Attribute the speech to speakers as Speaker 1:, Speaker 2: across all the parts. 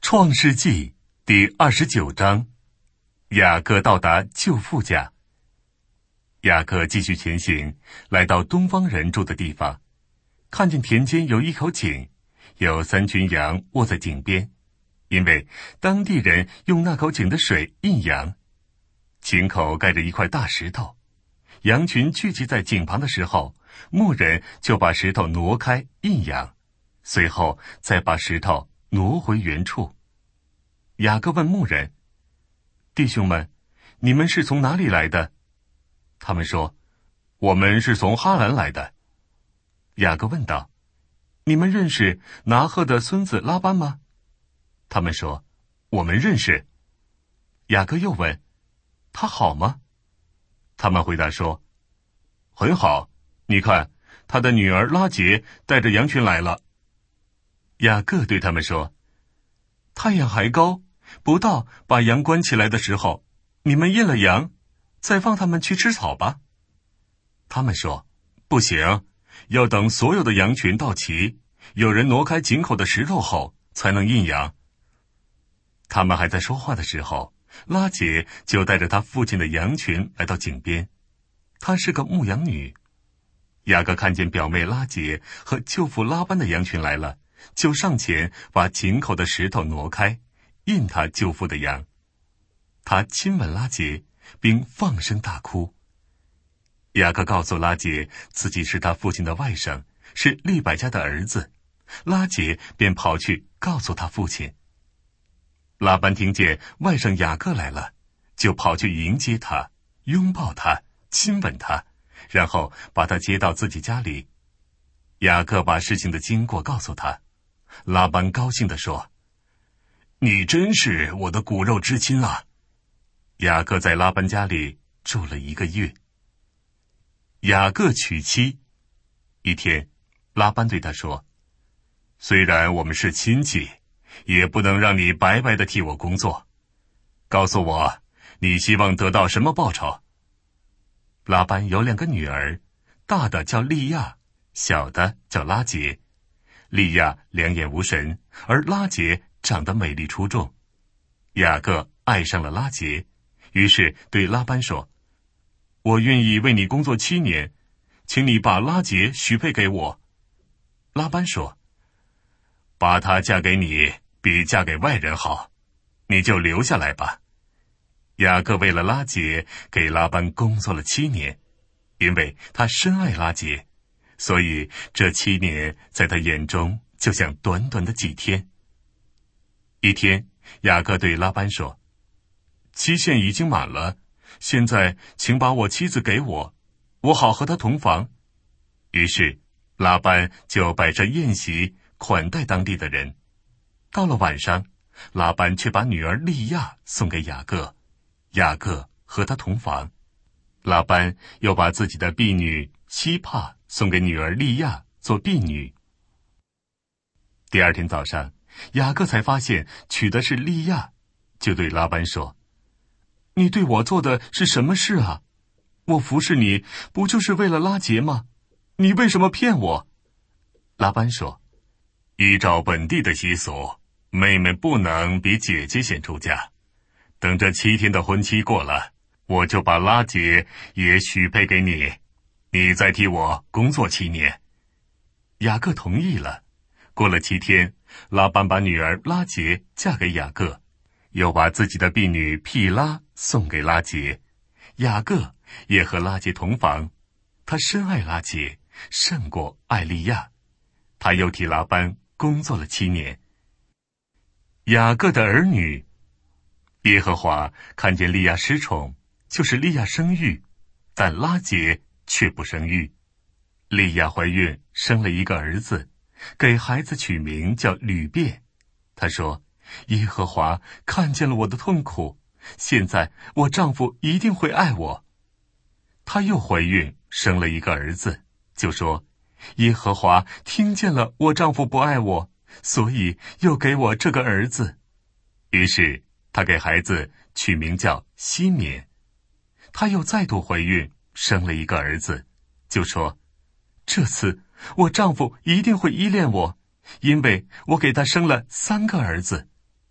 Speaker 1: 创世纪第29章，雅各到达舅父家。雅各继续前行，来到东方人住的地方，看见田间有一口井，有3群羊卧在井边，因为当地人用那口井的水印羊。井口盖着一块大石头，羊群聚集在井旁的时候，牧人就把石头挪开印羊，随后再把石头挪回原处。雅各问牧人：弟兄们，你们是从哪里来的？他们说：我们是从哈兰来的。雅各问道：你们认识拿鹤的孙子拉班吗？他们说：我们认识。雅各又问：他好吗？他们回答说：很好，你看，他的女儿拉结带着羊群来了。雅各对他们说：太阳还高，不到把羊关起来的时候，你们印了羊，再放他们去吃草吧。他们说：不行，要等所有的羊群到齐，有人挪开井口的石头后，才能印羊。他们还在说话的时候，拉结就带着他父亲的羊群来到井边。她是个牧羊女。雅各看见表妹拉结和舅父拉班的羊群来了，就上前把井口的石头挪开，印他舅父的羊。他亲吻拉结，并放声大哭。雅各告诉拉结自己是他父亲的外甥，是利百加的儿子。拉结便跑去告诉他父亲。拉班听见外甥雅各来了，就跑去迎接他，拥抱他，亲吻他，然后把他接到自己家里。雅各把事情的经过告诉他。拉班高兴地说：你真是我的骨肉之亲啊！雅各在拉班家里住了1个月。雅各娶妻。一天，拉班对他说：虽然我们是亲戚，也不能让你白白地替我工作。告诉我，你希望得到什么报酬？拉班有2个女儿，大的叫利亚，小的叫拉结。利亚两眼无神，而拉结长得美丽出众。雅各爱上了拉结，于是对拉班说：我愿意为你工作7年，请你把拉结许配给我。拉班说：把她嫁给你比嫁给外人好，你就留下来吧。雅各为了拉结给拉班工作了7年，因为他深爱拉结，所以这7年在他眼中就像短短的几天。一天，雅各对拉班说：期限已经满了，现在请把我妻子给我，我好和她同房。于是拉班就摆设宴席款待当地的人。到了晚上，拉班却把女儿利亚送给雅各，雅各和她同房。拉班又把自己的婢女希帕送给女儿利亚做婢女。第2天早上，雅各才发现娶的是利亚，就对拉班说：你对我做的是什么事啊？我服侍你不就是为了拉结吗？你为什么骗我？拉班说：依照本地的习俗，妹妹不能比姐姐先出嫁。等这7天的婚期过了，我就把拉结也许配给你，你再替我工作7年。雅各同意了。过了7天，拉班把女儿拉结嫁给雅各，又把自己的婢女毗拉送给拉结。雅各也和拉结同房，他深爱拉结，胜过爱利亚。他又替拉班工作了7年。雅各的儿女，耶和华看见利亚失宠，就是利亚生育，但拉结却不生育。利亚怀孕生了一个儿子，给孩子取名叫吕便。他说：耶和华看见了我的痛苦，现在我丈夫一定会爱我。她又怀孕生了一个儿子，就说：耶和华听见了我丈夫不爱我，所以又给我这个儿子。于是她给孩子取名叫西缅。她又再度怀孕生了一个儿子，就说：这次我丈夫一定会依恋我，因为我给他生了3个儿子。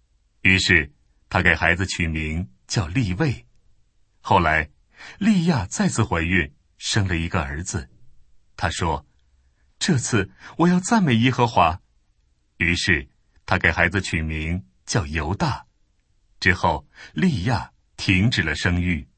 Speaker 1: 于是他给孩子取名叫利未。后来利亚再次怀孕，生了一个儿子。他说，这次我要赞美耶和华。于是他给孩子取名叫犹大。之后利亚停止了生育。